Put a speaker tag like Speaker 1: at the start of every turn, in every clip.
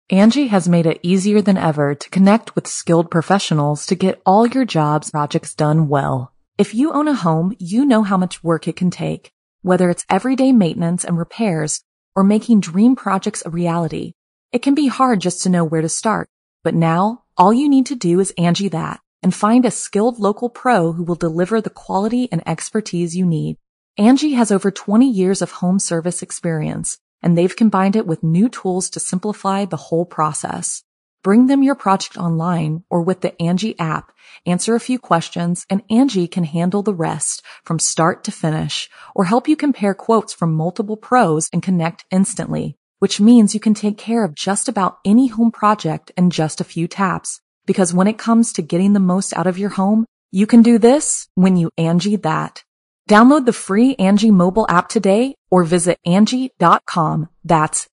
Speaker 1: Angie has made it easier than ever to connect with skilled professionals to get all your jobs projects done well. If you own a home, you know how much work it can take, whether it's everyday maintenance and repairs or making dream projects a reality. It can be hard just to know where to start, but now all you need to do is Angie that and find a skilled local pro who will deliver the quality and expertise you need. Angie has over 20 years of home service experience, and they've combined it with new tools to simplify the whole process. Bring them your project online or with the Angie app, answer a few questions, and Angie can handle the rest from start to finish, or help you compare quotes from multiple pros and connect instantly, which means you can take care of just about any home project in just a few taps. Because when it comes to getting the most out of your home, you can do this when you Angie that. Download the free Angie mobile app today or visit Angie.com. That's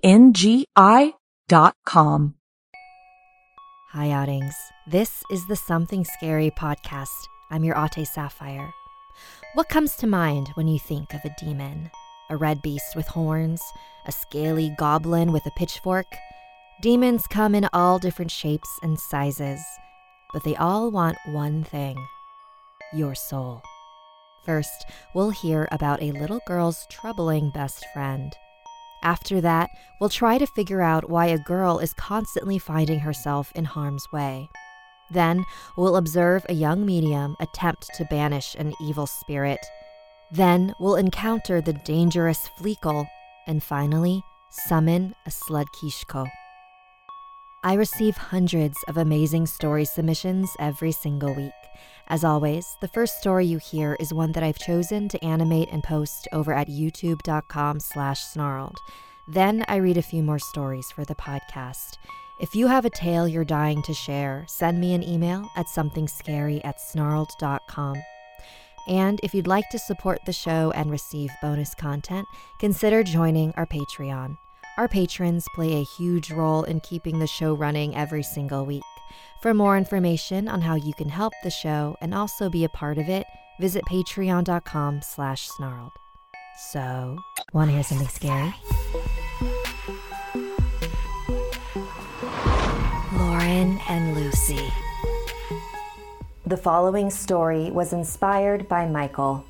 Speaker 1: ANGI.com.
Speaker 2: Hi, Outings. This is the Something Scary podcast. I'm your Ate Sapphire. What comes to mind when you think of a demon? A red beast with horns? A scaly goblin with a pitchfork? Demons come in all different shapes and sizes, but they all want one thing: your soul. First, we'll hear about a little girl's troubling best friend. After that, we'll try to figure out why a girl is constantly finding herself in harm's way. Then, we'll observe a young medium attempt to banish an evil spirit. Then, we'll encounter the dangerous Fleekle, and finally, summon a Sludkishko. I receive hundreds of amazing story submissions every single week. As always, the first story you hear is one that I've chosen to animate and post over at youtube.com/snarled. Then I read a few more stories for the podcast. If you have a tale you're dying to share, send me an email at somethingscary@snarled.com. And if you'd like to support the show and receive bonus content, consider joining our Patreon. Our patrons play a huge role in keeping the show running every single week. For more information on how you can help the show and also be a part of it, visit patreon.com/snarled. So, want to hear something scary? Lauren and Lucy. The following story was inspired by Michael.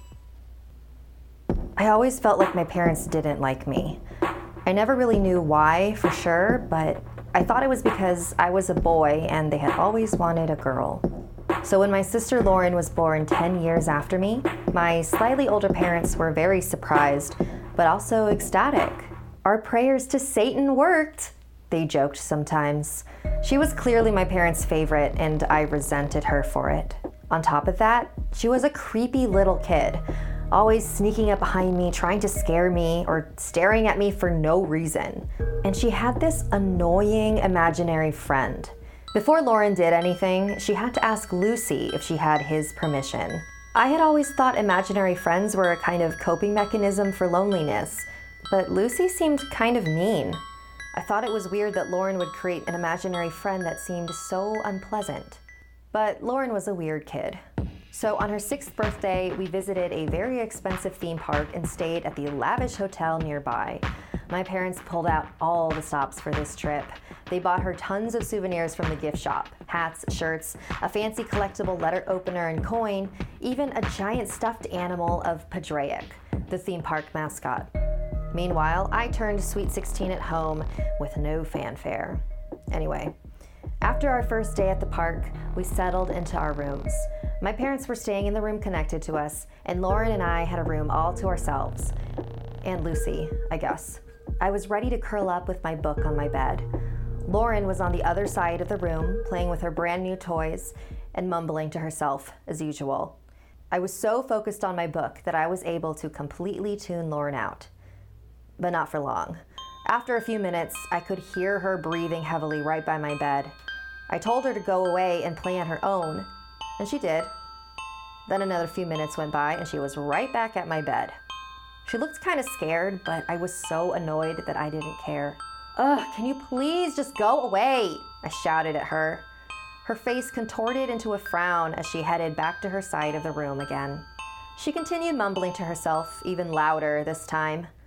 Speaker 2: I always felt like my parents didn't like me. I never really knew why for sure, but I thought it was because I was a boy and they had always wanted a girl. So when my sister Lauren was born 10 years after me, my slightly older parents were very surprised, but also ecstatic. Our prayers to Satan worked, they joked sometimes. She was clearly my parents' favorite, and I resented her for it. On top of that, she was a creepy little kid, always sneaking up behind me, trying to scare me, or staring at me for no reason. And she had this annoying imaginary friend. Before Lauren did anything, she had to ask Lucy if she had his permission. I had always thought imaginary friends were a kind of coping mechanism for loneliness, but Lucy seemed kind of mean. I thought it was weird that Lauren would create an imaginary friend that seemed so unpleasant. But Lauren was a weird kid. So on her 6th birthday, we visited a very expensive theme park and stayed at the lavish hotel nearby. My parents pulled out all the stops for this trip. They bought her tons of souvenirs from the gift shop: hats, shirts, a fancy collectible letter opener and coin, even a giant stuffed animal of Padraic, the theme park mascot. Meanwhile, I turned Sweet 16 at home with no fanfare. Anyway, after our first day at the park, we settled into our rooms. My parents were staying in the room connected to us, and Lauren and I had a room all to ourselves. And Lucy, I guess. I was ready to curl up with my book on my bed. Lauren was on the other side of the room, playing with her brand new toys and mumbling to herself, as usual. I was so focused on my book that I was able to completely tune Lauren out. But not for long. After a few minutes, I could hear her breathing heavily right by my bed. I told her to go away and play on her own, and she did. Then another few minutes went by, and she was right back at my bed. She looked kind of scared, but I was so annoyed that I didn't care. "Ugh, can you please just go away?" I shouted at her. Her face contorted into a frown as she headed back to her side of the room again. She continued mumbling to herself, even louder this time.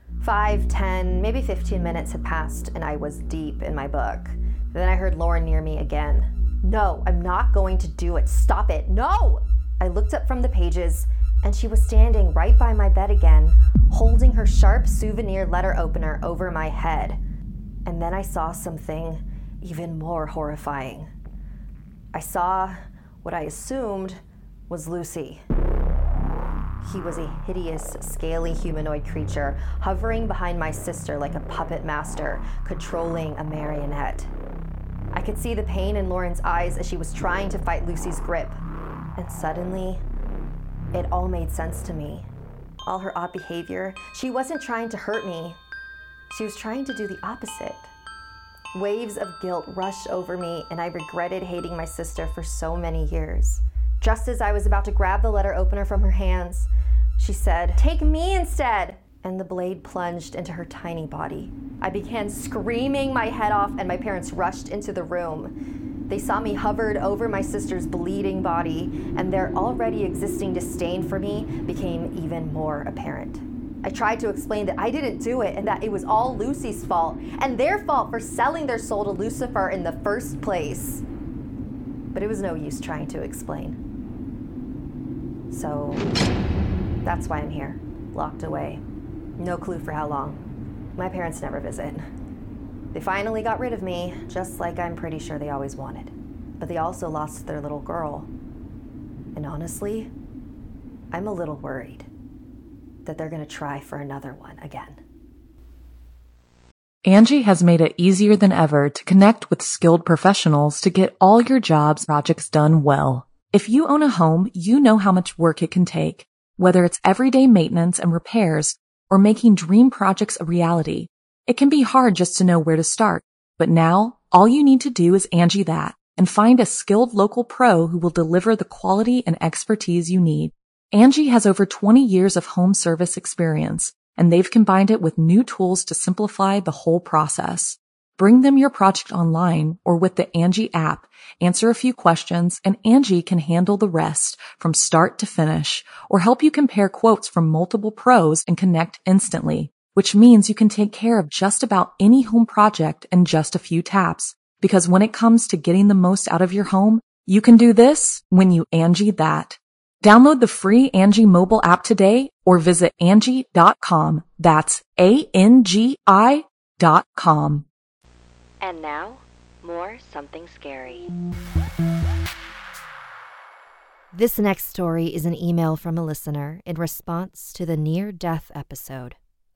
Speaker 2: 5, 10, maybe 15 minutes had passed and I was deep in my book. Then I heard Lauren near me again. No, I'm not going to do it. Stop it. No! I looked up from the pages and she was standing right by my bed again, holding her sharp souvenir letter opener over my head. And then I saw something even more horrifying. I saw what I assumed was Lucy. He was a hideous, scaly humanoid creature hovering behind my sister like a puppet master, controlling a marionette. I could see the pain in Lauren's eyes as she was trying to fight Lucy's grip. And suddenly, it all made sense to me. All her odd behavior, she wasn't trying to hurt me. She was trying to do the opposite. Waves of guilt rushed over me, and I regretted hating my sister for so many years. Just as I was about to grab the letter opener from her hands, she said, "Take me instead!" And the blade plunged into her tiny body. I began screaming my head off, and my parents rushed into the room. They saw me hovered over my sister's bleeding body, and their already existing disdain for me became even more apparent. I tried to explain that I didn't do it and that it was all Lucy's fault, and their fault for selling their soul to Lucifer in the first place. But it was no use trying to explain. So that's why I'm here, locked away. No clue for how long. My parents never visit. They finally got rid of me, just like I'm pretty sure they always wanted. But they also lost their little girl. And honestly, I'm a little worried that they're gonna try for another one again.
Speaker 1: Angie has made it easier than ever to connect with skilled professionals to get all your jobs projects done well. If you own a home, you know how much work it can take, whether it's everyday maintenance and repairs or making dream projects a reality. It can be hard just to know where to start, but now all you need to do is Angie that and find a skilled local pro who will deliver the quality and expertise you need. Angie has over 20 years of home service experience, and they've combined it with new tools to simplify the whole process. Bring them your project online or with the Angie app, answer a few questions, and Angie can handle the rest from start to finish or help you compare quotes from multiple pros and connect instantly, which means you can take care of just about any home project in just a few taps. Because when it comes to getting the most out of your home, you can do this when you Angie that. Download the free Angie mobile app today or visit Angie.com. That's ANGI.com.
Speaker 3: And now, more Something Scary.
Speaker 4: This next story is an email from a listener in response to the near-death episode.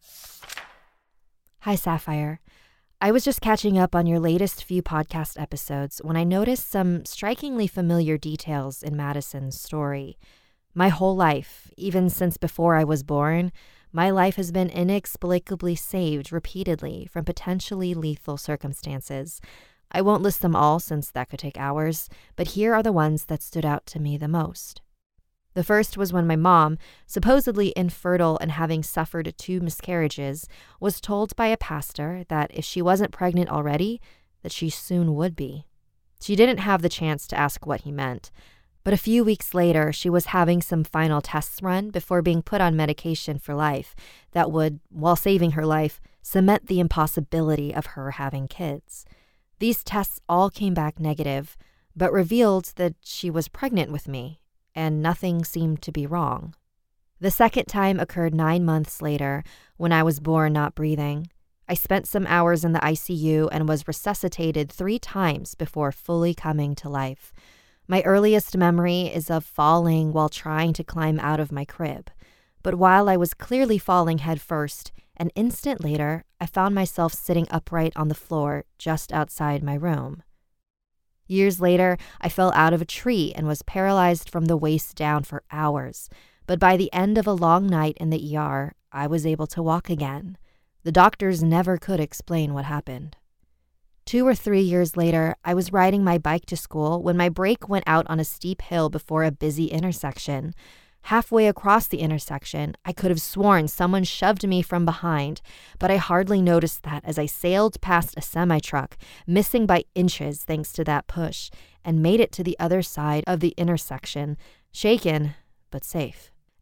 Speaker 4: Hi, Sapphire. I was just catching up on your latest few podcast episodes when I noticed some strikingly familiar details in Madison's story. My whole life, even since before I was born, my life has been inexplicably saved repeatedly from potentially lethal circumstances. I won't list them all since that could take hours, but here are the ones that stood out to me the most. The first was when my mom, supposedly infertile and having suffered 2 miscarriages, was told by a pastor that if she wasn't pregnant already, that she soon would be. She didn't have the chance to ask what he meant. But a few weeks later, she was having some final tests run before being put on medication for life that would, while saving her life, cement the impossibility of her having kids. These tests all came back negative, but revealed that she was pregnant with me, and nothing seemed to be wrong. The second time occurred 9 months later, when I was born not breathing. I spent some hours in the ICU and was resuscitated 3 times before fully coming to life. My earliest memory is of falling while trying to climb out of my crib. But while I was clearly falling head first, an instant later, I found myself sitting upright on the floor just outside my room. Years later, I fell out of a tree and was paralyzed from the waist down for hours. But by the end of a long night in the ER, I was able to walk again. The doctors never could explain what happened. 2 or 3 years later, I was riding my bike to school when my brake went out on a steep hill before a busy intersection. Halfway across the intersection, I could have sworn someone shoved me from behind, but I hardly noticed that as I sailed past a semi-truck, missing by inches thanks to that push, and made it to the other side of the intersection, shaken but safe.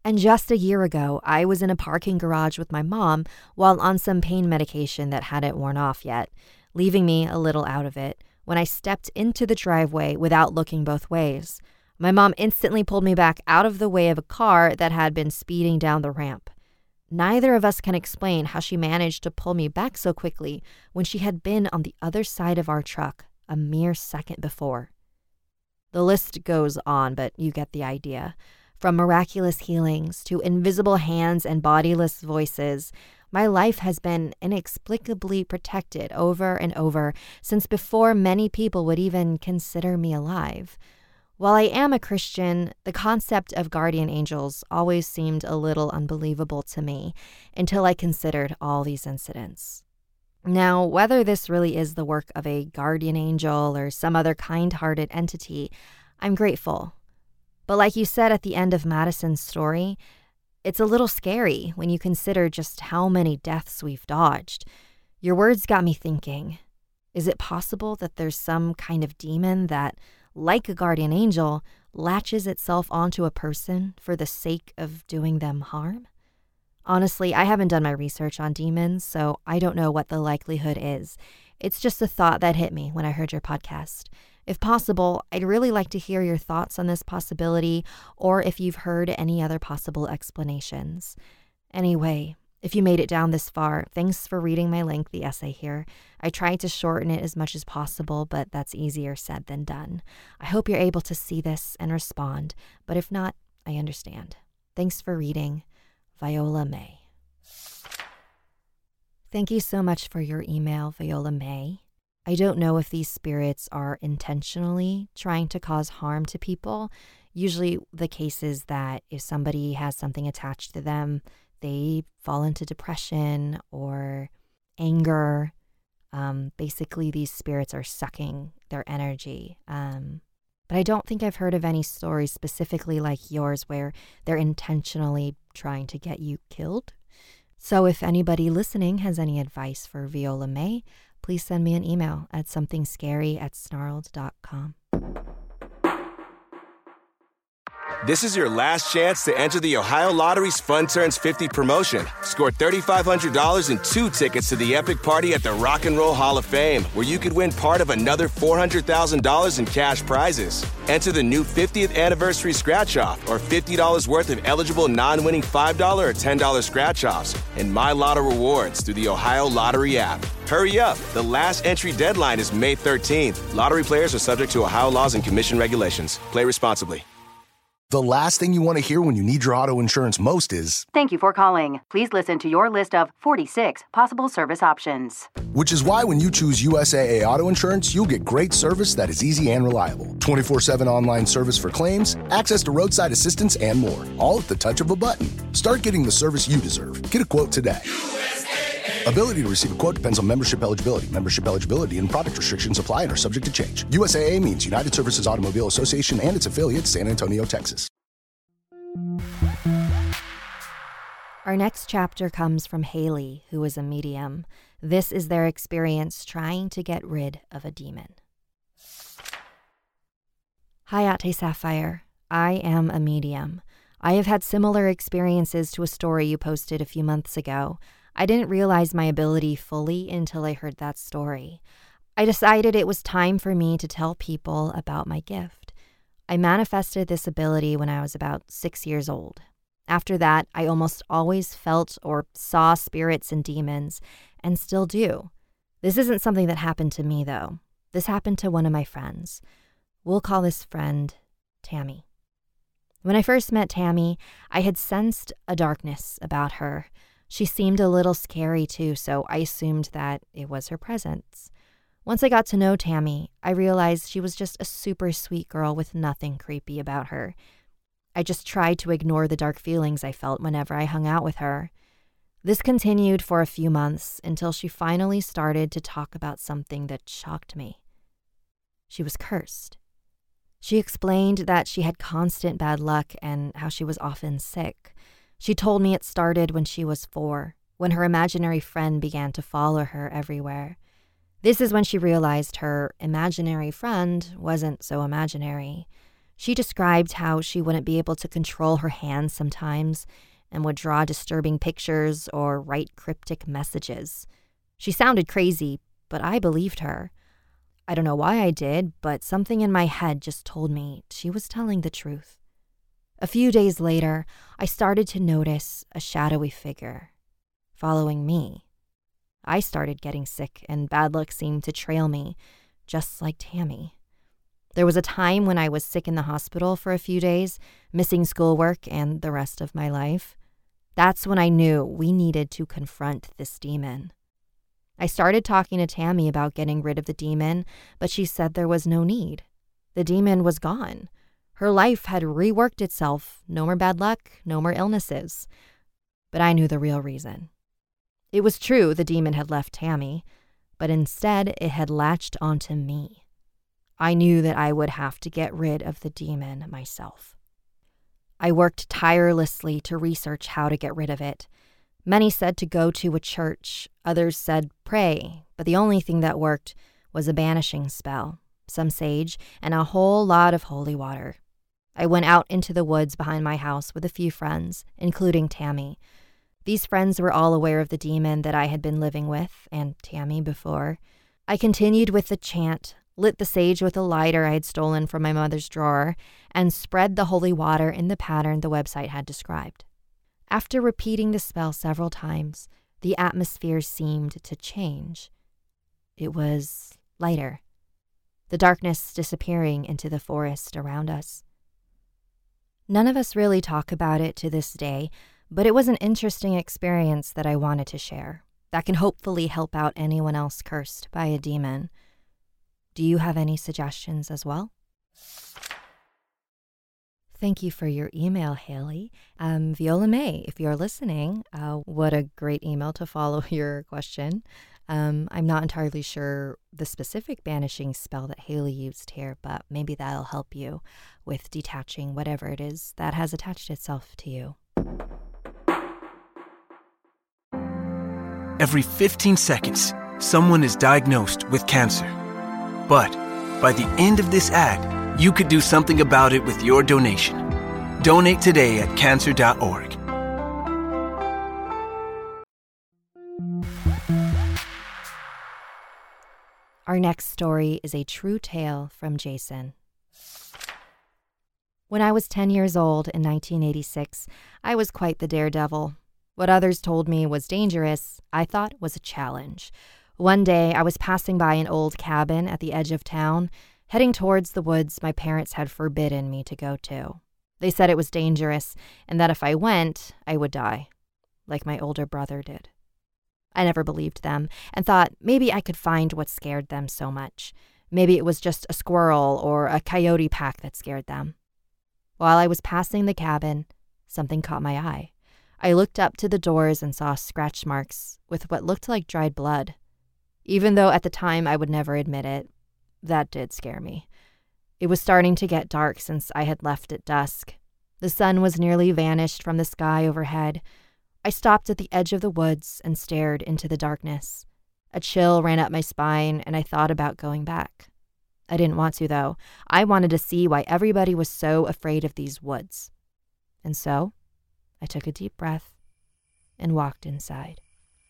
Speaker 4: And just a year ago, I was in a parking garage with my mom while on some pain medication that hadn't worn off yet, leaving me a little out of it, when I stepped into the driveway without looking both ways. My mom instantly pulled me back out of the way of a car that had been speeding down the ramp. Neither of us can explain how she managed to pull me back so quickly when she had been on the other side of our truck a mere second before. The list goes on, but you get the idea. From miraculous healings to invisible hands and bodiless voices, my life has been inexplicably protected over and over since before many people would even consider me alive. While I am a Christian, the concept of guardian angels always seemed a little unbelievable to me until I considered all these incidents. Now, whether this really is the work of a guardian angel or some other kind-hearted entity, I'm grateful. But like you said at the end of Madison's story, it's a little scary when you consider just how many deaths we've dodged. Your words got me thinking, is it possible that there's some kind of demon that, like a guardian angel, latches itself onto a person for the sake of doing them harm? Honestly, I haven't done my research on demons, so I don't know what the likelihood is. It's just a thought that hit me when I heard your podcast. If possible, I'd really like to hear your thoughts on this possibility, or if you've heard any other possible explanations. Anyway, if you made it down this far, thanks for reading my lengthy essay here. I tried to shorten it as much as possible, but that's easier said than done. I hope you're able to see this and respond, but if not, I understand. Thanks for reading. Viola May. Thank you so much for your email, Viola May. I don't know if these spirits are intentionally trying to cause harm to people. Usually the case is that if somebody has something attached to them, they fall into depression or anger. Basically, these spirits are sucking their energy. But I don't think I've heard of any stories specifically like yours where they're intentionally trying to get you killed. So if anybody listening has any advice for Viola May, please send me an email at somethingscary@snarled.com.
Speaker 5: This is your last chance to enter the Ohio Lottery's Fun Turns 50 promotion. Score $3,500 and 2 tickets to the epic party at the Rock and Roll Hall of Fame, where you could win part of another $400,000 in cash prizes. Enter the new 50th anniversary scratch-off or $50 worth of eligible non-winning $5 or $10 scratch-offs and My Lotto rewards through the Ohio Lottery app. Hurry up. The last entry deadline is May 13th. Lottery players are subject to Ohio laws and commission regulations. Play responsibly.
Speaker 6: The last thing you want to hear when you need your auto insurance most is,
Speaker 7: "Thank you for calling. Please listen to your list of 46 possible service options."
Speaker 6: which is why when you choose USAA Auto Insurance, you'll get great service that is easy and reliable. 24/7 online service for claims, access to roadside assistance, and more. All at the touch of a button. Start getting the service you deserve. Get a quote today. Ability to receive a quote depends on membership eligibility. Membership eligibility and product restrictions apply and are subject to change. USAA means United Services Automobile Association and its affiliates, San Antonio, Texas.
Speaker 4: Our next chapter comes from Haley, who is a medium. This is their experience trying to get rid of a demon. Hi, Ate Sapphire. I am a medium. I have had similar experiences to a story you posted a few months ago. I didn't realize my ability fully until I heard that story. I decided it was time for me to tell people about my gift. I manifested this ability when I was about 6 years old. After that, I almost always felt or saw spirits and demons, and still do. This isn't something that happened to me, though. This happened to one of my friends. We'll call this friend Tammy. When I first met Tammy, I had sensed a darkness about her. She seemed a little scary too, so I assumed that it was her presence. Once I got to know Tammy, I realized she was just a super sweet girl with nothing creepy about her. I just tried to ignore the dark feelings I felt whenever I hung out with her. This continued for a few months until she finally started to talk about something that shocked me. She was cursed. She explained that she had constant bad luck and how she was often sick. She told me it started when she was 4, when her imaginary friend began to follow her everywhere. This is when she realized her imaginary friend wasn't so imaginary. She described how she wouldn't be able to control her hands sometimes and would draw disturbing pictures or write cryptic messages. She sounded crazy, but I believed her. I don't know why I did, but something in my head just told me she was telling the truth. A few days later, I started to notice a shadowy figure following me. I started getting sick, and bad luck seemed to trail me, just like Tammy. There was a time when I was sick in the hospital for a few days, missing schoolwork and the rest of my life. That's when I knew we needed to confront this demon. I started talking to Tammy about getting rid of the demon, but she said there was no need. The demon was gone. Her life had reworked itself. No more bad luck, no more illnesses. But I knew the real reason. It was true the demon had left Tammy, but instead it had latched onto me. I knew that I would have to get rid of the demon myself. I worked tirelessly to research how to get rid of it. Many said to go to a church, others said pray, but the only thing that worked was a banishing spell, some sage, and a whole lot of holy water. I went out into the woods behind my house with a few friends, including Tammy. These friends were all aware of the demon that I had been living with, and Tammy before. I continued with the chant, lit the sage with a lighter I had stolen from my mother's drawer, and spread the holy water in the pattern the website had described. After repeating the spell several times, the atmosphere seemed to change. It was lighter, the darkness disappearing into the forest around us. None of us really talk about it to this day, but it was an interesting experience that I wanted to share that can hopefully help out anyone else cursed by a demon. Do you have any suggestions as well? Thank you for your email, Haley. Viola May, if you're listening, what a great email to follow your question. I'm not entirely sure the specific banishing spell that Haley used here, but maybe that'll help you with detaching whatever it is that has attached itself to you.
Speaker 8: Every 15 seconds, someone is diagnosed with cancer. But by the end of this ad, you could do something about it with your donation. Donate today at cancer.org.
Speaker 4: Our next story is a true tale from Jason. When I was 10 years old in 1986, I was quite the daredevil. What others told me was dangerous, I thought was a challenge. One day, I was passing by an old cabin at the edge of town, heading towards the woods my parents had forbidden me to go to. They said it was dangerous, and that if I went, I would die, like my older brother did. I never believed them, and thought maybe I could find what scared them so much. Maybe it was just a squirrel or a coyote pack that scared them. While I was passing the cabin, something caught my eye. I looked up to the doors and saw scratch marks with what looked like dried blood. Even though at the time I would never admit it, that did scare me. It was starting to get dark since I had left at dusk. The sun was nearly vanished from the sky overhead. I stopped at the edge of the woods and stared into the darkness. A chill ran up my spine, and I thought about going back. I didn't want to, though. I wanted to see why everybody was so afraid of these woods. And so, I took a deep breath and walked inside.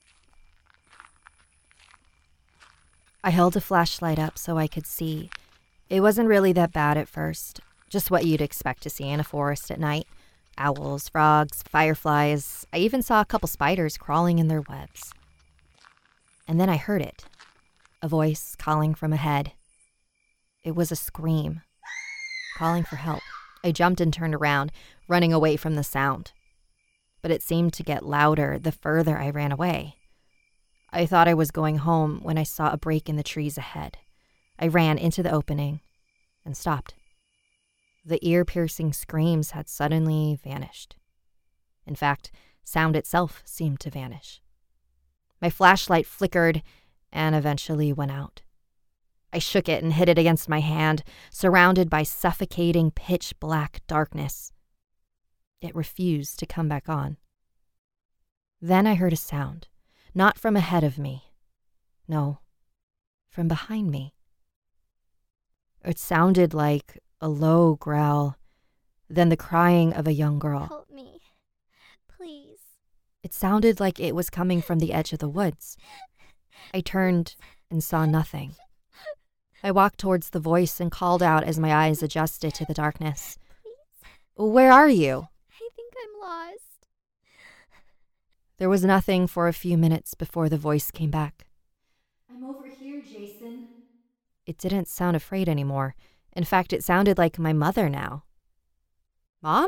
Speaker 4: I held a flashlight up so I could see. It wasn't really that bad at first, just what you'd expect to see in a forest at night. Owls, frogs, fireflies. I even saw a couple spiders crawling in their webs. And then I heard it, a voice calling from ahead. It was a scream, calling for help. I jumped and turned around, running away from the sound. But it seemed to get louder the further I ran away. I thought I was going home when I saw a break in the trees ahead. I ran into the opening and stopped. The ear-piercing screams had suddenly vanished. In fact, sound itself seemed to vanish. My flashlight flickered and eventually went out. I shook it and hit it against my hand, surrounded by suffocating pitch-black darkness. It refused to come back on. Then I heard a sound, not from ahead of me. No, from behind me. It sounded like a low growl, then the crying of a young girl.
Speaker 9: Help me, please.
Speaker 4: It sounded like it was coming from the edge of the woods. I turned and saw nothing. I walked towards the voice and called out as my eyes adjusted to the darkness. Where are you?
Speaker 9: I think I'm lost.
Speaker 4: There was nothing for a few minutes before the voice came back.
Speaker 9: I'm over here, Jason.
Speaker 4: It didn't sound afraid anymore. In fact, it sounded like my mother now. Mom?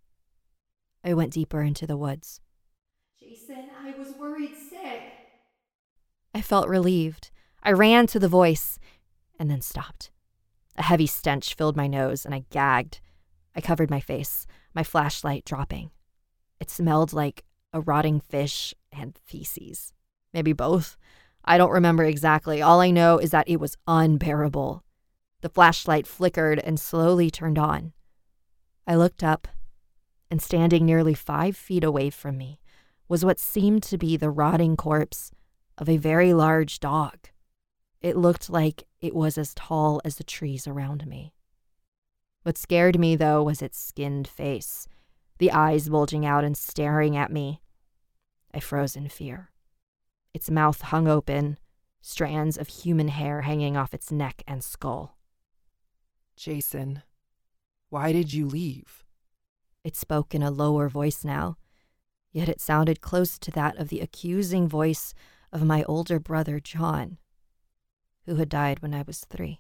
Speaker 4: I went deeper into the woods.
Speaker 9: Jason, I was worried sick.
Speaker 4: I felt relieved. I ran to the voice and then stopped. A heavy stench filled my nose and I gagged. I covered my face, my flashlight dropping. It smelled like a rotting fish and feces. Maybe both. I don't remember exactly. All I know is that it was unbearable. The flashlight flickered and slowly turned on. I looked up, and standing nearly 5 feet away from me was what seemed to be the rotting corpse of a very large dog. It looked like it was as tall as the trees around me. What scared me, though, was its skinned face, the eyes bulging out and staring at me. I froze in fear. Its mouth hung open, strands of human hair hanging off its neck and skull.
Speaker 10: Jason, why did you leave?
Speaker 4: It spoke in a lower voice now, yet it sounded close to that of the accusing voice of my older brother, John, who had died when I was 3.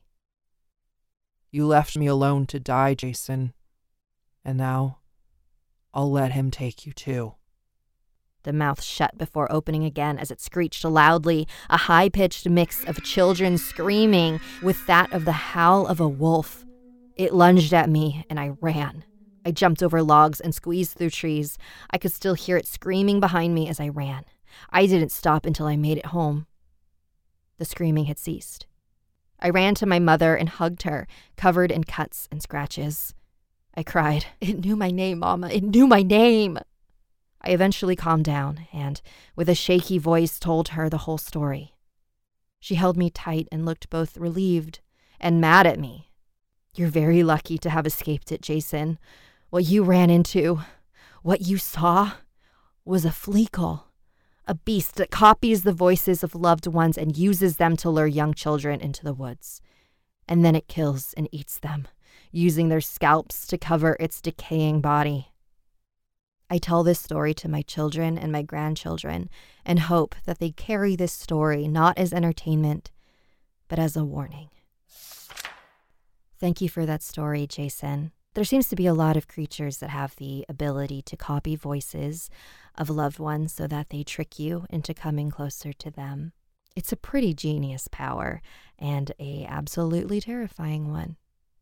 Speaker 10: You left me alone to die, Jason. And now, I'll let him take you too.
Speaker 4: The mouth shut before opening again as it screeched loudly, a high-pitched mix of children screaming with that of the howl of a wolf. It lunged at me, and I ran. I jumped over logs and squeezed through trees. I could still hear it screaming behind me as I ran. I didn't stop until I made it home. The screaming had ceased. I ran to my mother and hugged her, covered in cuts and scratches. I cried, "It knew my name, Mama. It knew my name." I eventually calmed down and, with a shaky voice, told her the whole story. She held me tight and looked both relieved and mad at me. "You're very lucky to have escaped it, Jason. What you ran into, what you saw, was a fleekle, a beast that copies the voices of loved ones and uses them to lure young children into the woods. And then it kills and eats them, using their scalps to cover its decaying body. I tell this story to my children and my grandchildren and hope that they carry this story not as entertainment, but as a warning." Thank you for that story, Jason. There seems to be a lot of creatures that have the ability to copy voices of loved ones so that they trick you into coming closer to them. It's a pretty genius power and a absolutely terrifying one.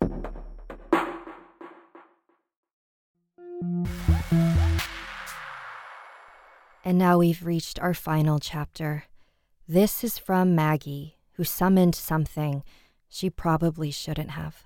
Speaker 4: And now we've reached our final chapter. This is from Maggie, who summoned something she probably shouldn't have.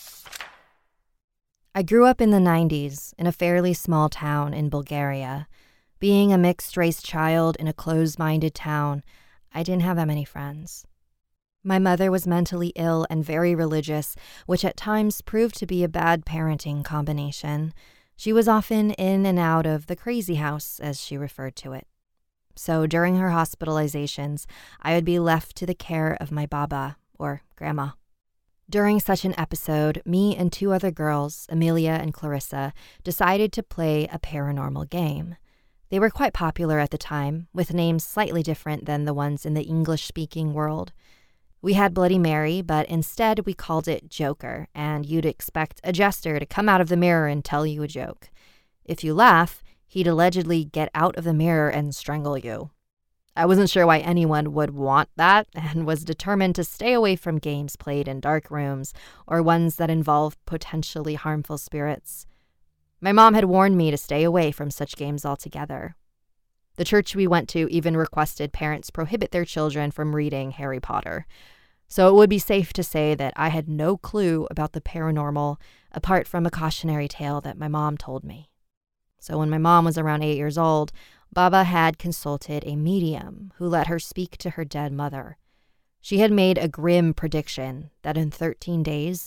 Speaker 4: I grew up in the 90s in a fairly small town in Bulgaria. Being a mixed-race child in a closed-minded town, I didn't have that many friends. My mother was mentally ill and very religious, which at times proved to be a bad parenting combination. She was often in and out of the crazy house, as she referred to it. So during her hospitalizations, I would be left to the care of my baba, or grandma. During such an episode, me and 2 other girls, Amelia and Clarissa, decided to play a paranormal game. They were quite popular at the time, with names slightly different than the ones in the English-speaking world. We had Bloody Mary, but instead we called it Joker, and you'd expect a jester to come out of the mirror and tell you a joke. If you laugh, he'd allegedly get out of the mirror and strangle you. I wasn't sure why anyone would want that, and was determined to stay away from games played in dark rooms or ones that involve potentially harmful spirits. My mom had warned me to stay away from such games altogether. The church we went to even requested parents prohibit their children from reading Harry Potter. So it would be safe to say that I had no clue about the paranormal apart from a cautionary tale that my mom told me. So when my mom was around 8 years old, Baba had consulted a medium who let her speak to her dead mother. She had made a grim prediction that in 13 days,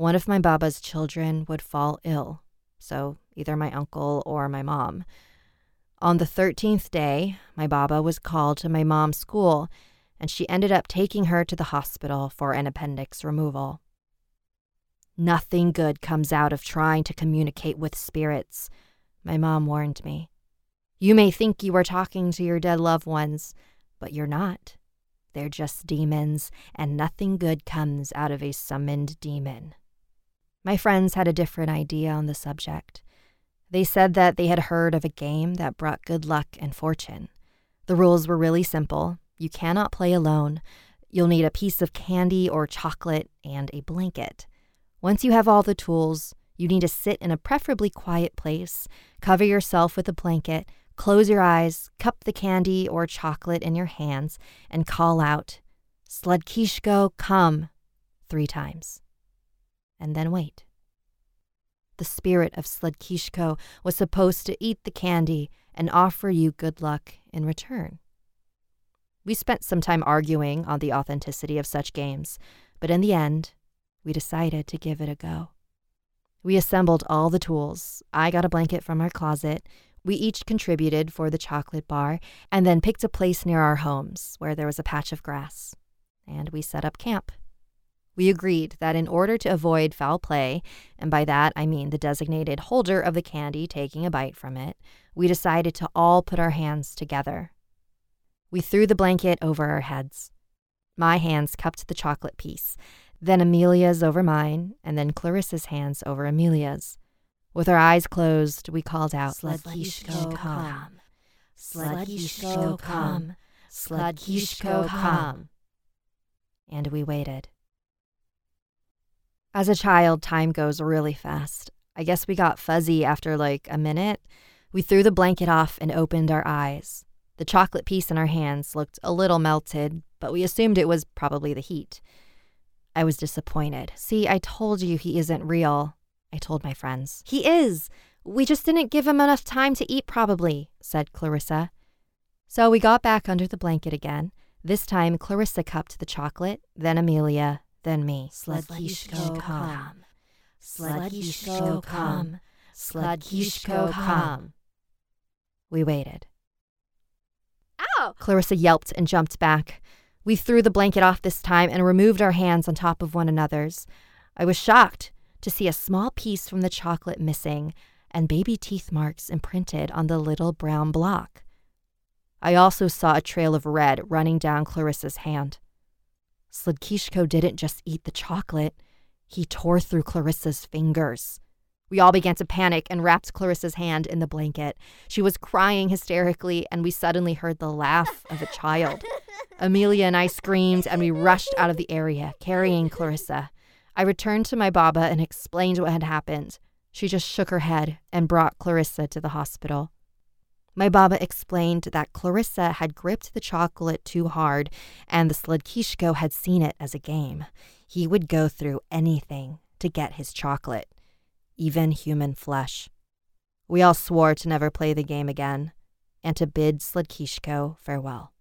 Speaker 4: one of my baba's children would fall ill, so either my uncle or my mom. On the 13th day, my baba was called to my mom's school, and she ended up taking her to the hospital for an appendix removal. Nothing good comes out of trying to communicate with spirits, my mom warned me. You may think you are talking to your dead loved ones, but you're not. They're just demons, and nothing good comes out of a summoned demon. My friends had a different idea on the subject. They said that they had heard of a game that brought good luck and fortune. The rules were really simple. You cannot play alone. You'll need a piece of candy or chocolate and a blanket. Once you have all the tools, you need to sit in a preferably quiet place, cover yourself with a blanket, close your eyes, cup the candy or chocolate in your hands, and call out, "Sladkishko, come," 3 times. And then wait. The spirit of Sladkishko was supposed to eat the candy and offer you good luck in return. We spent some time arguing on the authenticity of such games, but in the end, we decided to give it a go. We assembled all the tools. I got a blanket from our closet. We each contributed for the chocolate bar and then picked a place near our homes where there was a patch of grass. And we set up camp. We agreed that in order to avoid foul play, and by that I mean the designated holder of the candy taking a bite from it, we decided to all put our hands together. We threw the blanket over our heads. My hands cupped the chocolate piece, then Amelia's over mine, and then Clarissa's hands over Amelia's. With our eyes closed, we called out, "Sladkishko, come. Sladkishko, come. Sladkishko, come." And we waited. As a child, time goes really fast. I guess we got fuzzy after like a minute. We threw the blanket off and opened our eyes. The chocolate piece in our hands looked a little melted, but we assumed it was probably the heat. I was disappointed. "See, I told you he isn't real," I told my friends. "He is. We just didn't give him enough time to eat probably," said Clarissa. So we got back under the blanket again. This time, Clarissa cupped the chocolate, then Amelia, then me. "Sladkishko, come. Sladkishko, come. Sladkishko, come." We waited.
Speaker 9: Ow!
Speaker 4: Clarissa yelped and jumped back. We threw the blanket off this time and removed our hands on top of one another's. I was shocked to see a small piece from the chocolate missing and baby teeth marks imprinted on the little brown block. I also saw a trail of red running down Clarissa's hand. Sladkishko didn't just eat the chocolate, he tore through Clarissa's fingers. We all began to panic and wrapped Clarissa's hand in the blanket. She was crying hysterically, and we suddenly heard the laugh of a child. Amelia and I screamed, and we rushed out of the area, carrying Clarissa. I returned to my baba and explained what had happened. She just shook her head and brought Clarissa to the hospital. My baba explained that Clarissa had gripped the chocolate too hard, and the Sladkishko had seen it as a game. He would go through anything to get his chocolate, even human flesh. We all swore to never play the game again, and to bid Sladkishko farewell.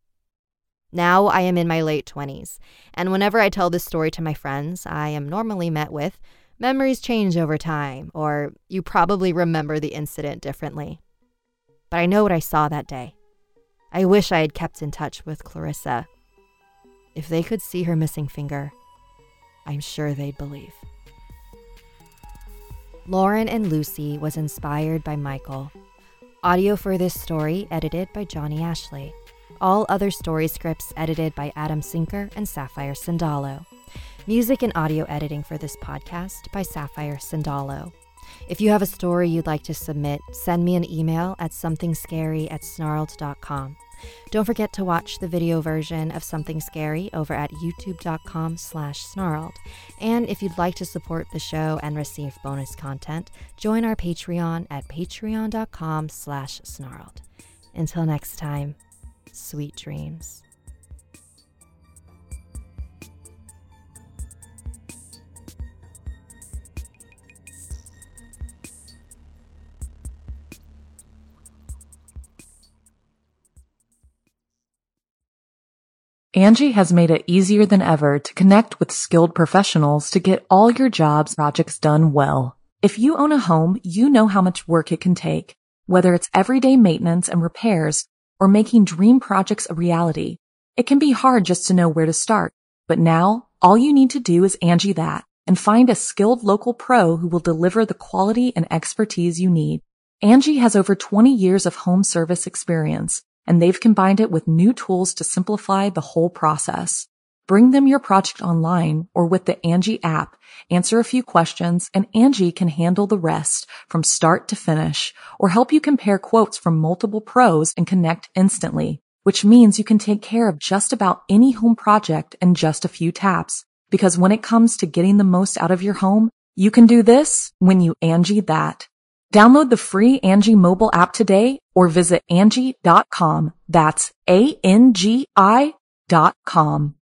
Speaker 4: Now I am in my late 20s, and whenever I tell this story to my friends, I am normally met with, "Memories change over time," or "You probably remember the incident differently." But I know what I saw that day. I wish I had kept in touch with Clarissa. If they could see her missing finger, I'm sure they'd believe. Lauren and Lucy was inspired by Michael. Audio for this story edited by Johnny Ashley. All other story scripts edited by Adam Sinker and Sapphire Sindalo. Music and audio editing for this podcast by Sapphire Sindalo. If you have a story you'd like to submit, send me an email at somethingscary@snarled.com. Don't forget to watch the video version of Something Scary over at youtube.com/snarled. And if you'd like to support the show and receive bonus content, join our Patreon at patreon.com/snarled. Until next time, sweet dreams.
Speaker 1: Angie has made it easier than ever to connect with skilled professionals to get all your jobs projects done well. If you own a home, you know how much work it can take, whether it's everyday maintenance and repairs or making dream projects a reality. It can be hard just to know where to start, but now all you need to do is Angie that and find a skilled local pro who will deliver the quality and expertise you need. Angie has over 20 years of home service experience, and they've combined it with new tools to simplify the whole process. Bring them your project online or with the Angie app, answer a few questions, and Angie can handle the rest from start to finish or help you compare quotes from multiple pros and connect instantly, which means you can take care of just about any home project in just a few taps. Because when it comes to getting the most out of your home, you can do this when you Angie that. Download the free Angie mobile app today or visit Angie.com. That's ANGI.com.